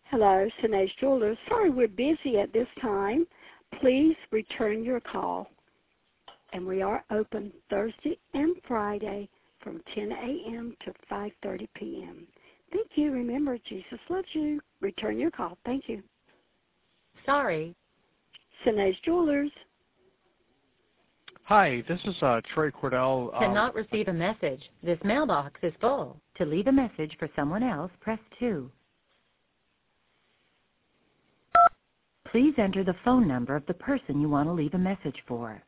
Hello, Sinage Jewelers. Sorry we're busy at this time. Please return your call. And we are open Thursday and Friday from 10 a.m. to 5:30 p.m. Thank you. Remember, Jesus loves you. Return your call. Thank you. Sorry. Sinage Jewelers. Hi, this is Troy Cordell. Cannot receive a message. This mailbox is full. To leave a message for someone else, press 2. Please enter the phone number of the person you want to leave a message for.